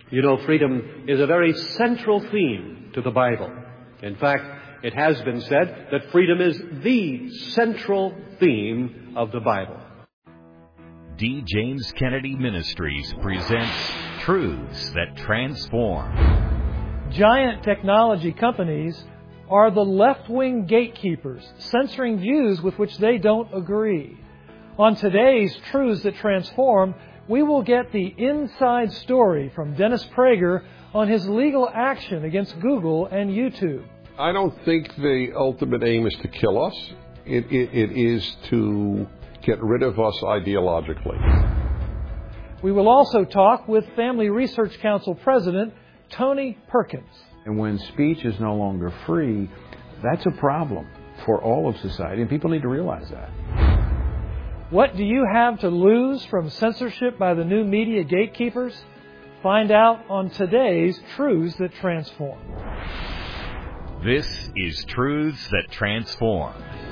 You know, freedom is a very central theme to the Bible. In fact, it has been said that freedom is the central theme of the Bible. D. James Kennedy Ministries presents Truths That Transform. Giant technology companies are the left-wing gatekeepers, censoring views with which they don't agree. On today's Truths That Transform, we will get the inside story from Dennis Prager on his legal action against Google and YouTube. I don't think the ultimate aim is to kill us. It is to get rid of us ideologically. We will also talk with Family Research Council President Tony Perkins. And when speech is no longer free, that's a problem for all of society, and people need to realize that. What do you have to lose from censorship by the new media gatekeepers? Find out on today's Truths That Transform. This is Truths That Transform.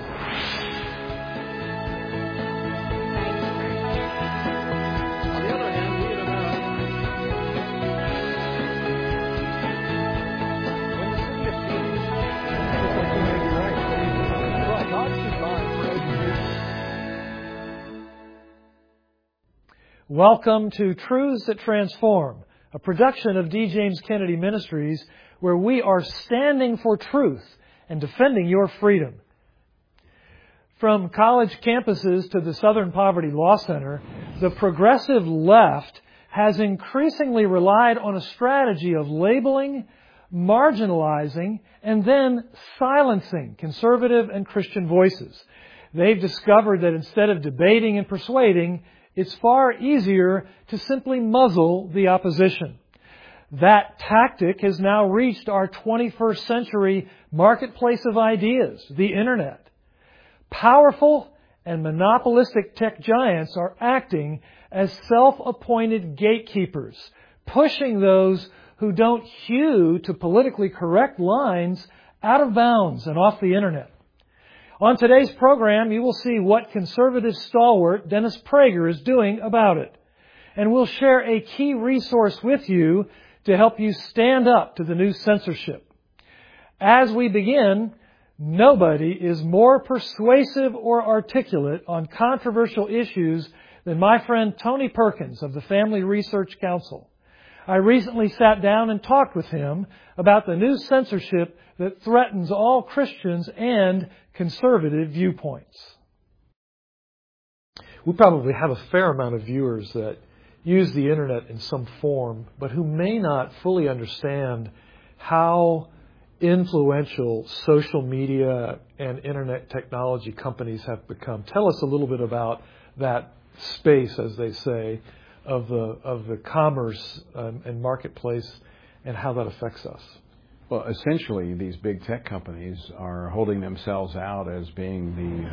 Welcome to Truths That Transform, a production of D. James Kennedy Ministries, where we are standing for truth and defending your freedom. From college campuses to the Southern Poverty Law Center, the progressive left has increasingly relied on a strategy of labeling, marginalizing, and then silencing conservative and Christian voices. They've discovered that instead of debating and persuading, it's far easier to simply muzzle the opposition. That tactic has now reached our 21st century marketplace of ideas, the Internet. Powerful and monopolistic tech giants are acting as self-appointed gatekeepers, pushing those who don't hew to politically correct lines out of bounds and off the Internet. On today's program, you will see what conservative stalwart Dennis Prager is doing about it. And we'll share a key resource with you to help you stand up to the new censorship. As we begin, nobody is more persuasive or articulate on controversial issues than my friend Tony Perkins of the Family Research Council. I recently sat down and talked with him about the new censorship that threatens all Christians and conservative viewpoints. We probably have a fair amount of viewers that use the Internet in some form, but who may not fully understand how influential social media and Internet technology companies have become. Tell us a little bit about that space, as they say, of the commerce and marketplace and how that affects us. Well, essentially, these big tech companies are holding themselves out as being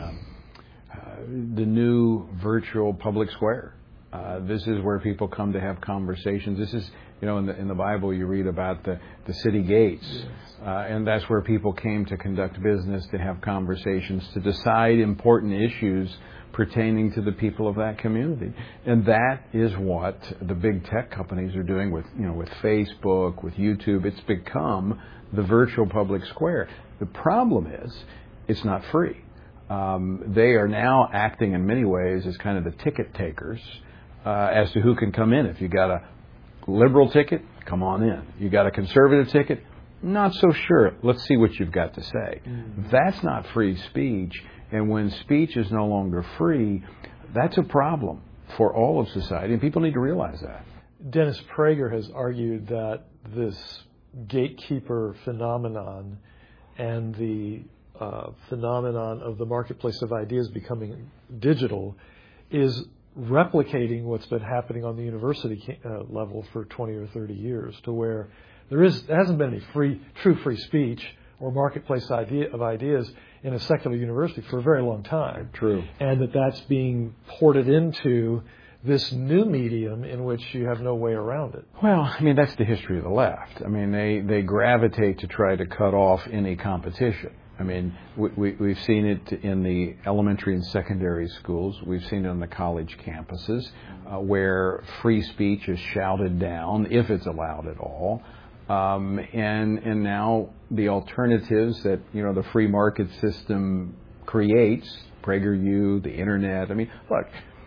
the new virtual public square. This is where people come to have conversations. This is, in the Bible you read about the city gates, yes. And that's where people came to conduct business, to have conversations, to decide important issues pertaining to the people of that community. And that is what the big tech companies are doing with Facebook, with YouTube. It's become the virtual public square. The problem is, it's not free. They are now acting in many ways as kind of the ticket takers as to who can come in. If you got a liberal ticket, come on in. You got a conservative ticket, not so sure. Let's see what you've got to say. That's not free speech. And when speech is no longer free, that's a problem for all of society, and people need to realize that. Dennis Prager has argued that this gatekeeper phenomenon and the phenomenon of the marketplace of ideas becoming digital is replicating what's been happening on the university level for 20 or 30 years, to where there hasn't been any true free speech or marketplace of ideas in a secular university for a very long time. True. And that's being ported into this new medium in which you have no way around it. Well, that's the history of the left. They gravitate to try to cut off any competition. I mean, we've seen it in the elementary and secondary schools. We've seen it on the college campuses where free speech is shouted down, if it's allowed at all. And now the alternatives that, the free market system creates, PragerU, the Internet. I mean, look,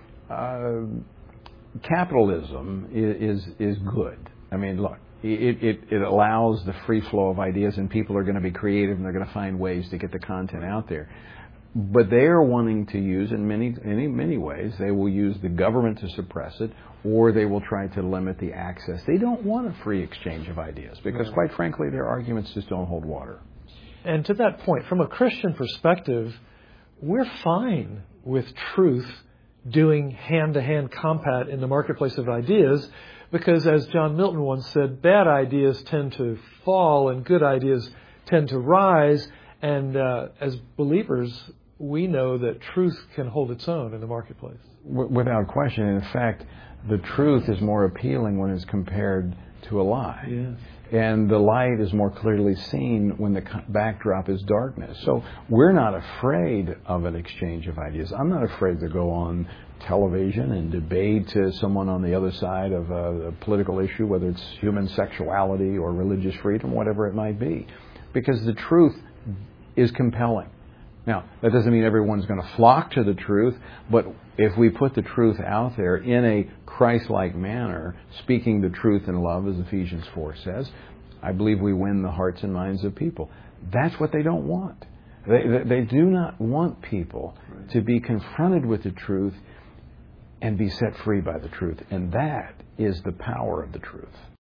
capitalism is good. I mean, look, it allows the free flow of ideas, and people are going to be creative and they're going to find ways to get the content out there. But they are wanting to use, in many ways, they will use the government to suppress it, or they will try to limit the access. They don't want a free exchange of ideas because, quite frankly, their arguments just don't hold water. And to that point, from a Christian perspective, we're fine with truth doing hand-to-hand combat in the marketplace of ideas because, as John Milton once said, bad ideas tend to fall and good ideas tend to rise. And as believers, we know that truth can hold its own in the marketplace. Without question. In fact, the truth is more appealing when it's compared to a lie. Yes. And the light is more clearly seen when the backdrop is darkness. So we're not afraid of an exchange of ideas. I'm not afraid to go on television and debate to someone on the other side of a political issue, whether it's human sexuality or religious freedom, whatever it might be, because the truth is compelling. Now, that doesn't mean everyone's going to flock to the truth, but if we put the truth out there in a Christ-like manner, speaking the truth in love, as Ephesians 4 says, I believe we win the hearts and minds of people. That's what they don't want. They do not want people to be confronted with the truth and be set free by the truth. And that is the power of the truth.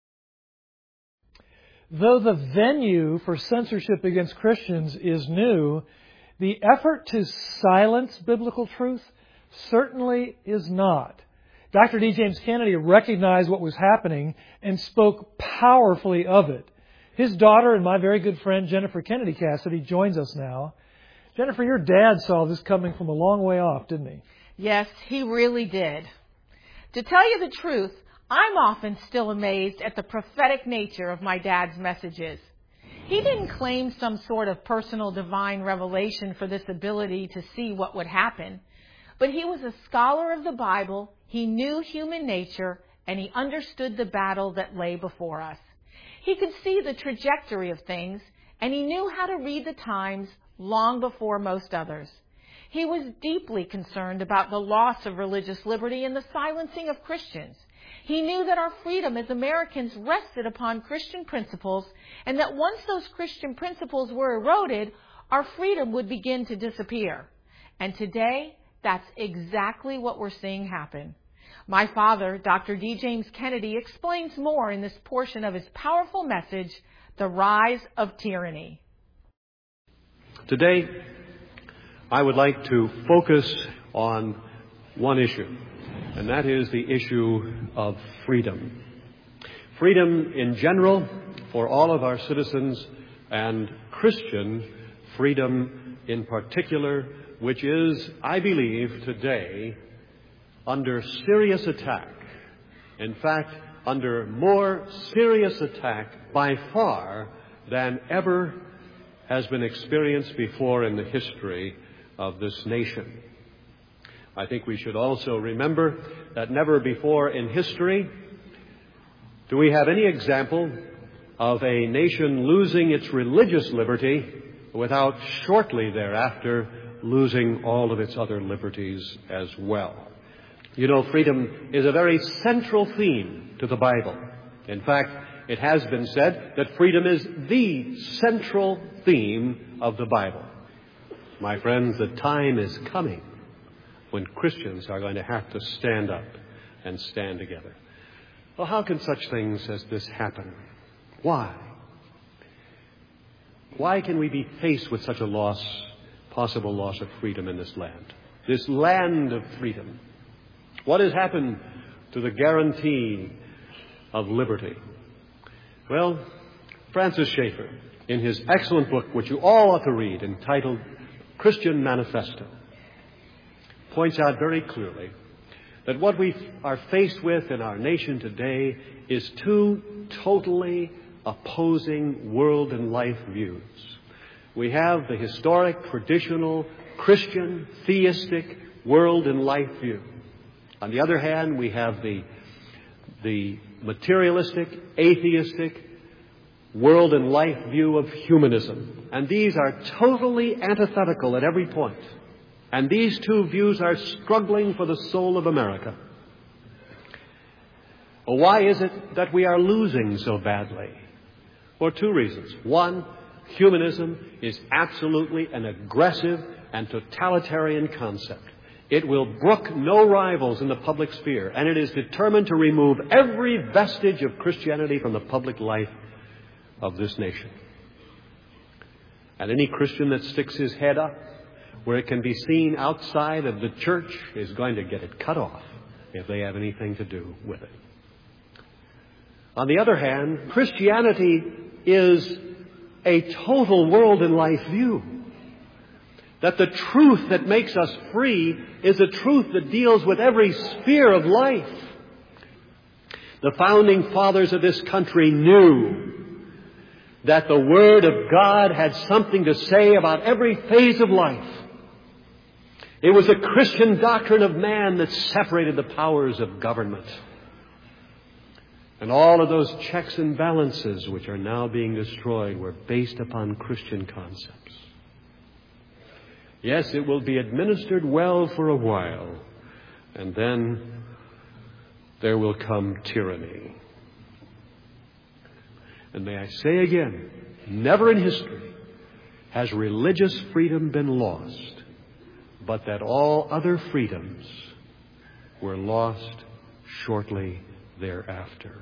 Though the venue for censorship against Christians is new, the effort to silence biblical truth certainly is not. Dr. D. James Kennedy recognized what was happening and spoke powerfully of it. His daughter and my very good friend Jennifer Kennedy Cassidy joins us now. Jennifer, your dad saw this coming from a long way off, didn't he? Yes, he really did. To tell you the truth, I'm often still amazed at the prophetic nature of my dad's messages. He didn't claim some sort of personal divine revelation for this ability to see what would happen, but he was a scholar of the Bible, he knew human nature, and he understood the battle that lay before us. He could see the trajectory of things, and he knew how to read the times long before most others. He was deeply concerned about the loss of religious liberty and the silencing of Christians. He knew that our freedom as Americans rested upon Christian principles, and that once those Christian principles were eroded, our freedom would begin to disappear. And today, that's exactly what we're seeing happen. My father, Dr. D. James Kennedy, explains more in this portion of his powerful message, The Rise of Tyranny. Today, I would like to focus on one issue, and that is the issue of freedom. Freedom in general for all of our citizens, and Christian freedom in particular, which is, I believe, today under serious attack. In fact, under more serious attack by far than ever has been experienced before in the history of this nation. I think we should also remember that never before in history do we have any example of a nation losing its religious liberty without shortly thereafter losing all of its other liberties as well. You know, freedom is a very central theme to the Bible. In fact, it has been said that freedom is the central theme of the Bible. My friends, the time is coming when Christians are going to have to stand up and stand together. Well, how can such things as this happen? Why? Why can we be faced with such a possible loss of freedom in this land? This land of freedom. What has happened to the guarantee of liberty? Well, Francis Schaeffer, in his excellent book, which you all ought to read, entitled Christian Manifesto, points out very clearly that what we are faced with in our nation today is two totally opposing world and life views. We have the historic, traditional, Christian, theistic world and life view. On the other hand, we have the materialistic, atheistic world and life view of humanism. And these are totally antithetical at every point. And these two views are struggling for the soul of America. Well, why is it that we are losing so badly? For two reasons. One, humanism is absolutely an aggressive and totalitarian concept. It will brook no rivals in the public sphere, and it is determined to remove every vestige of Christianity from the public life of this nation. And any Christian that sticks his head up where it can be seen outside of the church is going to get it cut off if they have anything to do with it. On the other hand, Christianity is a total world and life view. That the truth that makes us free is a truth that deals with every sphere of life. The founding fathers of this country knew that the Word of God had something to say about every phase of life. It was a Christian doctrine of man that separated the powers of government. And all of those checks and balances which are now being destroyed were based upon Christian concepts. Yes, it will be administered well for a while, and then there will come tyranny. And may I say again, never in history has religious freedom been lost, but that all other freedoms were lost shortly thereafter.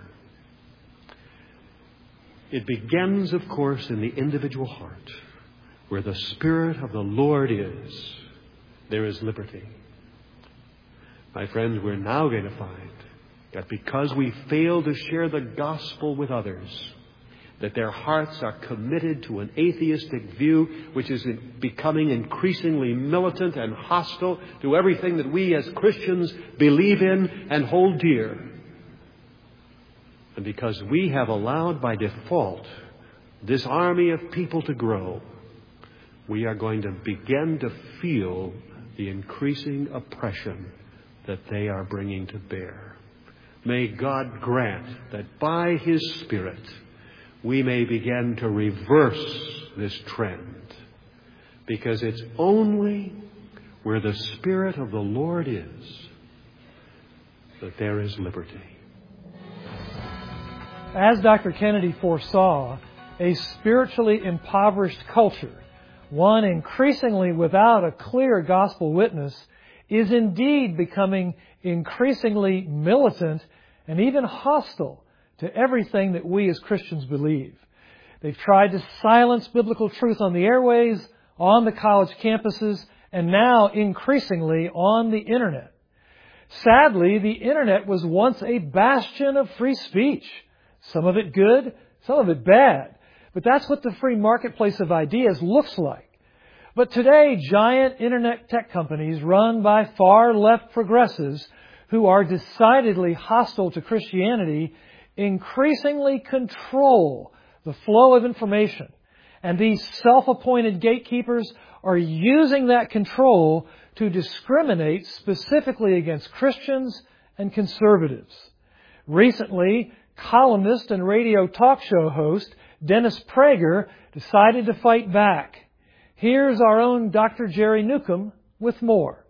It begins, of course, in the individual heart. Where the Spirit of the Lord is, there is liberty. My friends, we're now going to find that because we fail to share the gospel with others, that their hearts are committed to an atheistic view which is becoming increasingly militant and hostile to everything that we as Christians believe in and hold dear. And because we have allowed by default this army of people to grow, we are going to begin to feel the increasing oppression that they are bringing to bear. May God grant that by His Spirit we may begin to reverse this trend, because it's only where the Spirit of the Lord is that there is liberty. As Dr. Kennedy foresaw, a spiritually impoverished culture, one increasingly without a clear gospel witness, is indeed becoming increasingly militant and even hostile to everything that we as Christians believe. They've tried to silence biblical truth on the airways, on the college campuses, and now increasingly on the Internet. Sadly, the Internet was once a bastion of free speech. Some of it good, some of it bad. But that's what the free marketplace of ideas looks like. But today, giant Internet tech companies run by far-left progressives who are decidedly hostile to Christianity increasingly control the flow of information. And these self-appointed gatekeepers are using that control to discriminate specifically against Christians and conservatives. Recently, columnist and radio talk show host Dennis Prager decided to fight back. Here's our own Dr. Jerry Newcomb with more.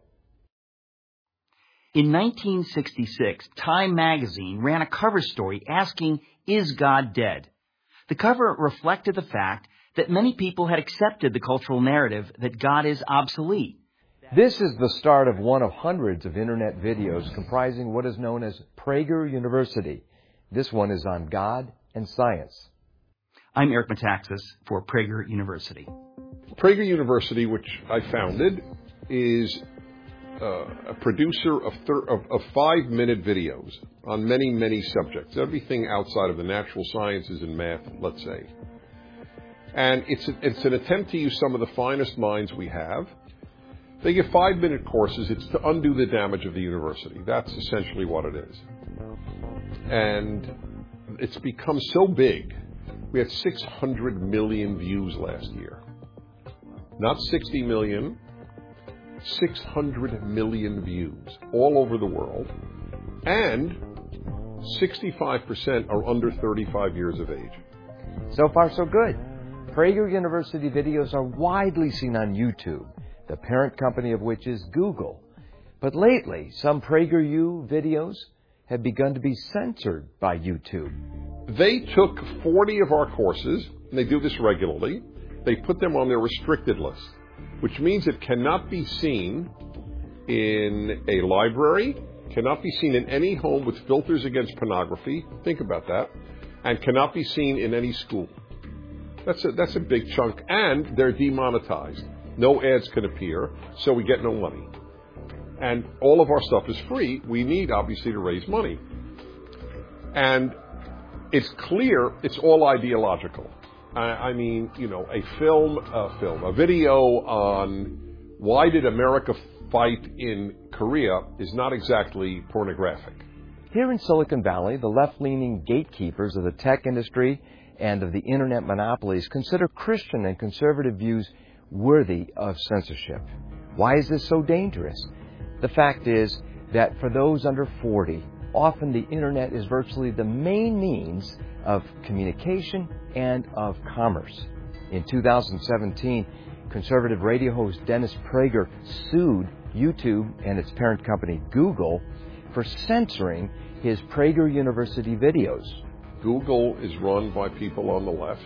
In 1966, Time magazine ran a cover story asking, "Is God dead?" The cover reflected the fact that many people had accepted the cultural narrative that God is obsolete. This is the start of one of hundreds of Internet videos comprising what is known as Prager University. This one is on God and science. I'm Eric Metaxas for Prager University. Prager University, which I founded, is a producer of 5-minute videos on many, many subjects, everything outside of the natural sciences and math, let's say. And it's an attempt to use some of the finest minds we have. They give 5-minute courses. It's to undo the damage of the university. That's essentially what it is. And it's become so big. We had 600 million views last year. Not 60 million, 600 million views all over the world. And 65% are under 35 years of age. So far, so good. Prager University videos are widely seen on YouTube, the parent company of which is Google. But lately, some PragerU videos have begun to be censored by YouTube. They took 40 of our courses, and they do this regularly. They put them on their restricted list, which means it cannot be seen in a library, cannot be seen in any home with filters against pornography. Think about that. And cannot be seen in any school. That's a big chunk. And they're demonetized. No ads can appear, so we get no money. And all of our stuff is free. We need, obviously, to raise money. And it's clear it's all ideological. I mean, you know, a video on why did America fight in Korea is not exactly pornographic. Here in Silicon Valley, the left-leaning gatekeepers of the tech industry and of the internet monopolies consider Christian and conservative views worthy of censorship. Why is this so dangerous? The fact is that for those under 40, often the internet is virtually the main means of communication and of commerce. In 2017, conservative radio host Dennis Prager sued YouTube and its parent company Google for censoring his Prager University videos. Google is run by people on the left,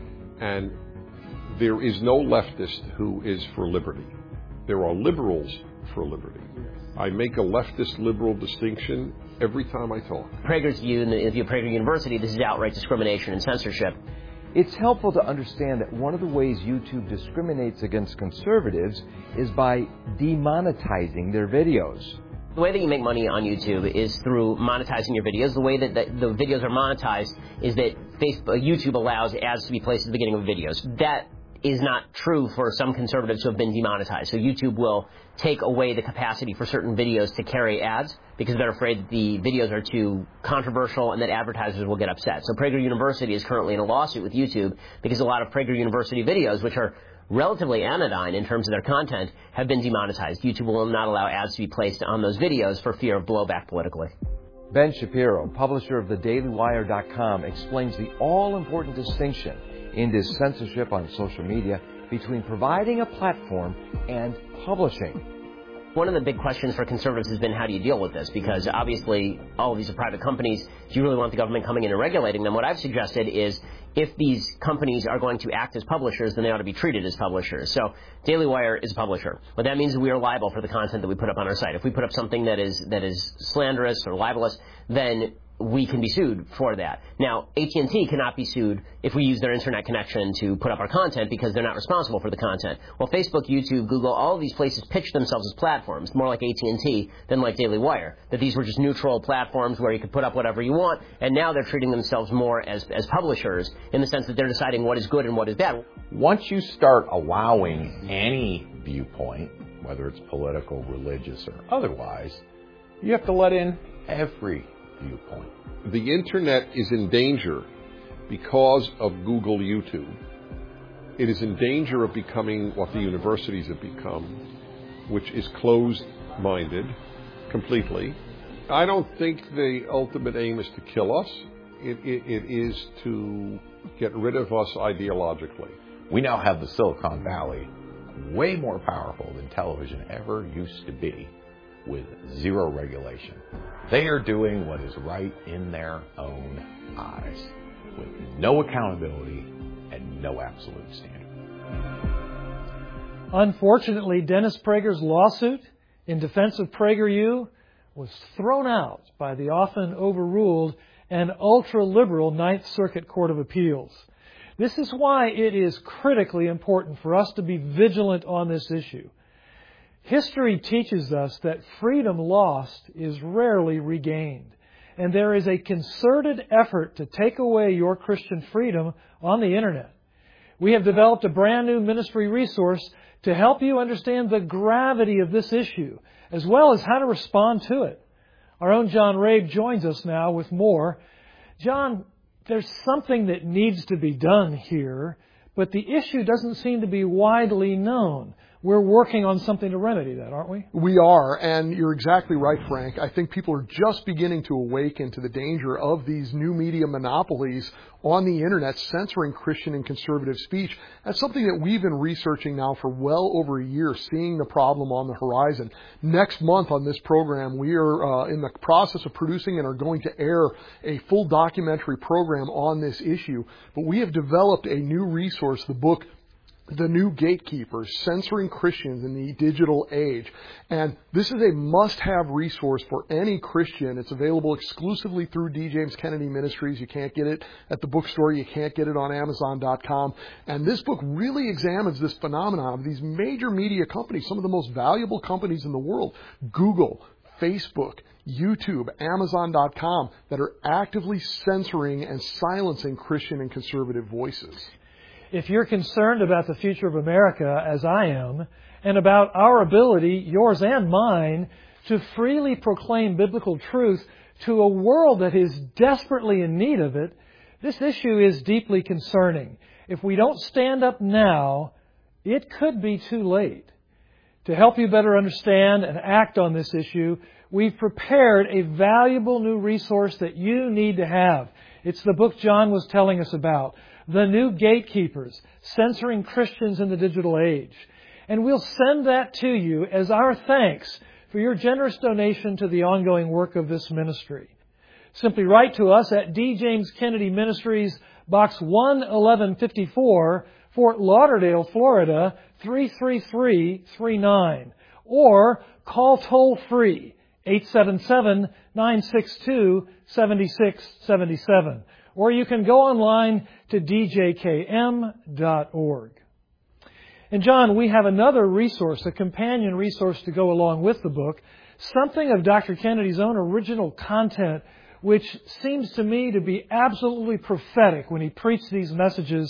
and there is no leftist who is for liberty. There are liberals for liberty. I make a leftist-liberal distinction every time I talk. Prager's view, in the view of Prager University, this is outright discrimination and censorship. It's helpful to understand that one of the ways YouTube discriminates against conservatives is by demonetizing their videos. The way that you make money on YouTube is through monetizing your videos. The way that the videos are monetized is that YouTube allows ads to be placed at the beginning of videos. That is not true for some conservatives who have been demonetized. So YouTube will take away the capacity for certain videos to carry ads because they're afraid that the videos are too controversial and that advertisers will get upset. So Prager University is currently in a lawsuit with YouTube because a lot of Prager University videos, which are relatively anodyne in terms of their content, have been demonetized. YouTube will not allow ads to be placed on those videos for fear of blowback politically. Ben Shapiro, publisher of thedailywire.com, explains the all-important distinction in this censorship on social media between providing a platform and publishing. One of the big questions for conservatives has been, how do you deal with this? Because obviously all of these are private companies. Do you really want the government coming in and regulating them? What I've suggested is, if these companies are going to act as publishers, then they ought to be treated as publishers. So Daily Wire is a publisher. What that means is we are liable for the content that we put up on our site. If we put up something that is slanderous or libelous, then we can be sued for that. Now, AT&T cannot be sued if we use their internet connection to put up our content because they're not responsible for the content. Well, Facebook, YouTube, Google, all of these places pitch themselves as platforms, more like AT&T than like Daily Wire, that these were just neutral platforms where you could put up whatever you want, and now they're treating themselves more as publishers in the sense that they're deciding what is good and what is bad. Once you start allowing any viewpoint, whether it's political, religious, or otherwise, you have to let in every viewpoint. The internet is in danger because of Google, YouTube. It is in danger of becoming what the universities have become, which is closed-minded completely. I don't think the ultimate aim is to kill us. It is to get rid of us ideologically. We now have the Silicon Valley way more powerful than television ever used to be, with zero regulation. They are doing what is right in their own eyes, with no accountability and no absolute standard. Unfortunately, Dennis Prager's lawsuit in defense of PragerU was thrown out by the often overruled and ultra-liberal Ninth Circuit Court of Appeals. This is why it is critically important for us to be vigilant on this issue. History teaches us that freedom lost is rarely regained, and there is a concerted effort to take away your Christian freedom on the Internet. We have developed a brand new ministry resource to help you understand the gravity of this issue, as well as how to respond to it. Our own John Rabe joins us now with more. John, there's something that needs to be done here but the issue doesn't seem to be widely known. We're working on something to remedy that, aren't we? We are, and you're exactly right, Frank. I think people are just beginning to awaken to the danger of these new media monopolies on the Internet censoring Christian and conservative speech. That's something that we've been researching now for well over a year, seeing the problem on the horizon. Next month on this program, we are in the process of producing and are going to air a full documentary program on this issue. But we have developed a new resource, the book The New Gatekeepers, Censoring Christians in the Digital Age. And this is a must-have resource for any Christian. It's available exclusively through D. James Kennedy Ministries. You can't get it at the bookstore. You can't get it on Amazon.com. And this book really examines this phenomenon of these major media companies, some of the most valuable companies in the world, Google, Facebook, YouTube, Amazon.com, that are actively censoring and silencing Christian and conservative voices. If you're concerned about the future of America, as I am, and about our ability, yours and mine, to freely proclaim biblical truth to a world that is desperately in need of it, this issue is deeply concerning. If we don't stand up now, it could be too late. To help you better understand and act on this issue, we've prepared a valuable new resource that you need to have. It's the book John was telling us about, The New Gatekeepers, Censoring Christians in the Digital Age. And we'll send that to you as our thanks for your generous donation to the ongoing work of this ministry. Simply write to us at D. James Kennedy Ministries, Box 11154, Fort Lauderdale, Florida, 33339. Or call toll-free, 877-962-7677. Or you can go online to djkm.org. And John, we have another resource, a companion resource to go along with the book, something of Dr. Kennedy's own original content, which seems to me to be absolutely prophetic when he preached these messages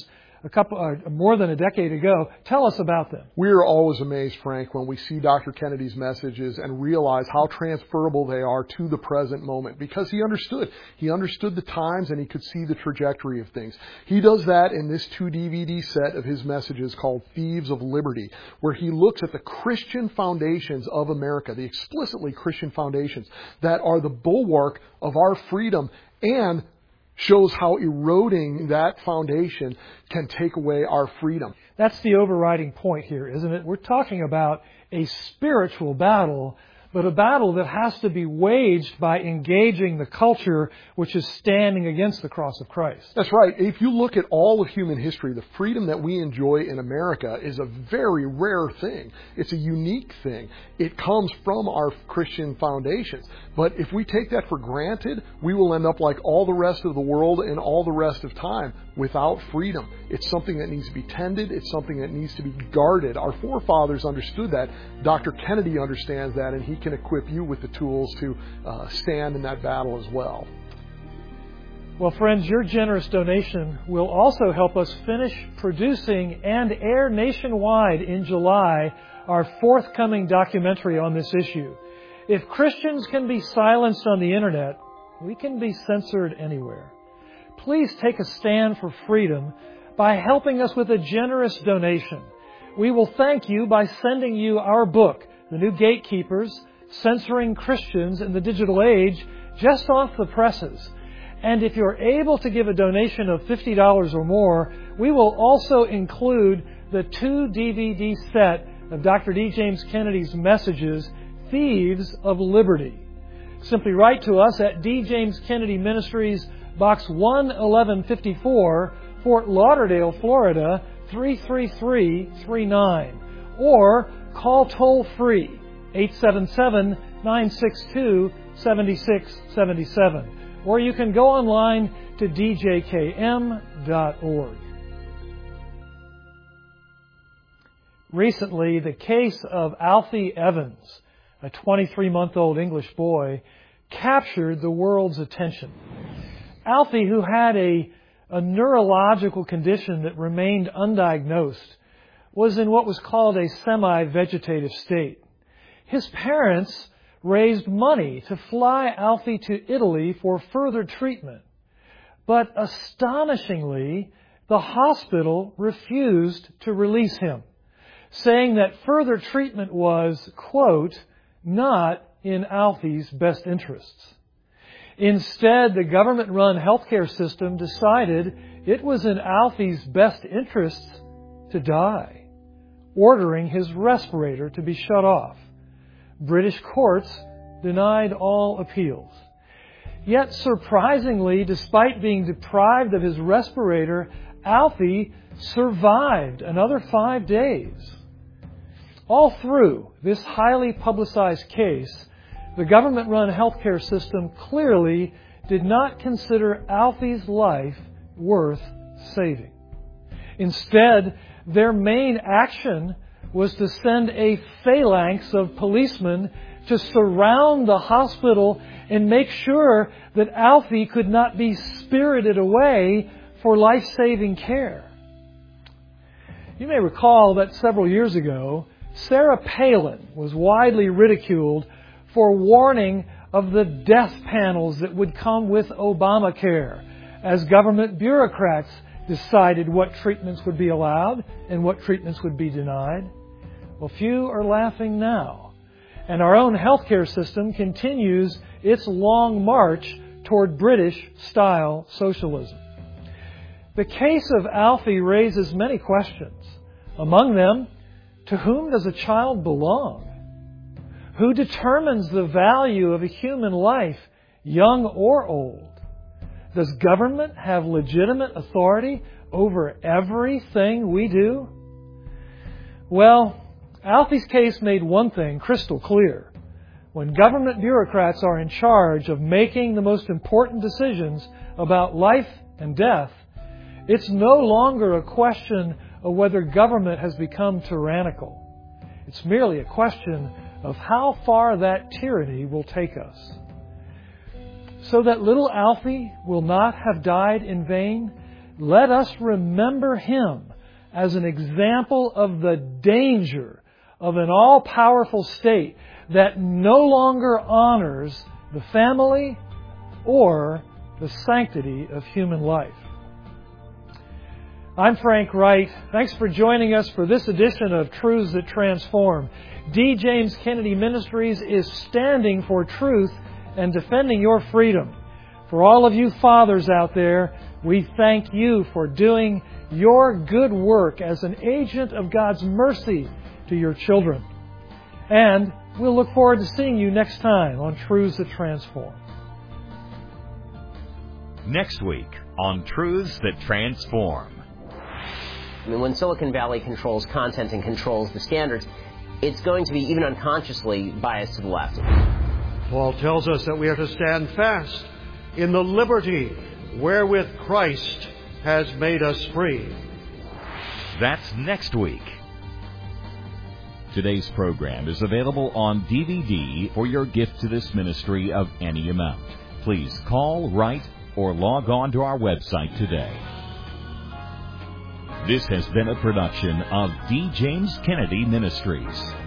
more than a decade ago. Tell us about them. We are always amazed, Frank, when we see Dr. Kennedy's messages and realize how transferable they are to the present moment, because he understood. He understood the times and he could see the trajectory of things. He does that in this 2-DVD set of his messages called Thieves of Liberty, where he looks at the Christian foundations of America, the explicitly Christian foundations that are the bulwark of our freedom, and shows how eroding that foundation can take away our freedom. That's the overriding point here, isn't it? We're talking about a spiritual battle, but a battle that has to be waged by engaging the culture which is standing against the cross of Christ. That's right. If you look at all of human history, the freedom that we enjoy in America is a very rare thing. It's a unique thing. It comes from our Christian foundations. But if we take that for granted, we will end up like all the rest of the world and all the rest of time without freedom. It's something that needs to be tended. It's something that needs to be guarded. Our forefathers understood that. Dr. Kennedy understands that, and he can equip you with the tools to stand in that battle as well. Well, friends, your generous donation will also help us finish producing and air nationwide in July our forthcoming documentary on this issue. If Christians can be silenced on the Internet, we can be censored anywhere. Please take a stand for freedom by helping us with a generous donation. We will thank you by sending you our book, The New Gatekeepers, Censoring Christians in the Digital Age, just off the presses. And if you're able to give a donation of $50 or more, we will also include the 2-DVD set of Dr. D. James Kennedy's messages, Thieves of Liberty. Simply write to us at D. James Kennedy Ministries, Box 11154, Fort Lauderdale, Florida, 33339. Or call toll-free, 877-962-7677. Or you can go online to djkm.org. Recently, the case of Alfie Evans, a 23-month-old English boy, captured the world's attention. Alfie, who had a neurological condition that remained undiagnosed, was in what was called a semi-vegetative state. His parents raised money to fly Alfie to Italy for further treatment. But astonishingly, the hospital refused to release him, saying that further treatment was, quote, not in Alfie's best interests. Instead, the government-run healthcare system decided it was in Alfie's best interests to die, ordering his respirator to be shut off. British courts denied all appeals. Yet, surprisingly, despite being deprived of his respirator, Alfie survived another 5 days. All through this highly publicized case, the government-run healthcare system clearly did not consider Alfie's life worth saving. Instead, their main action was to send a phalanx of policemen to surround the hospital and make sure that Alfie could not be spirited away for life-saving care. You may recall that several years ago, Sarah Palin was widely ridiculed for warning of the death panels that would come with Obamacare, as government bureaucrats decided what treatments would be allowed and what treatments would be denied. Well, few are laughing now, and our own healthcare system continues its long march toward British-style socialism. The case of Alfie raises many questions. Among them, to whom does a child belong? Who determines the value of a human life, young or old? Does government have legitimate authority over everything we do? Well, Alfie's case made one thing crystal clear. When government bureaucrats are in charge of making the most important decisions about life and death, it's no longer a question of whether government has become tyrannical. It's merely a question of how far that tyranny will take us. So that little Alfie will not have died in vain, let us remember him as an example of the danger of an all-powerful state that no longer honors the family or the sanctity of human life. I'm Frank Wright. Thanks for joining us for this edition of Truths That Transform. D. James Kennedy Ministries is standing for truth and defending your freedom. For all of you fathers out there, we thank you for doing your good work as an agent of God's mercy to your children. And we'll look forward to seeing you next time on Truths That Transform. Next week on Truths That Transform. I mean, when Silicon Valley controls content and controls the standards, it's going to be even unconsciously biased to the left. Paul tells us that we are to stand fast in the liberty wherewith Christ has made us free. That's next week. Today's program is available on DVD for your gift to this ministry of any amount. Please call, write, or log on to our website today. This has been a production of D. James Kennedy Ministries.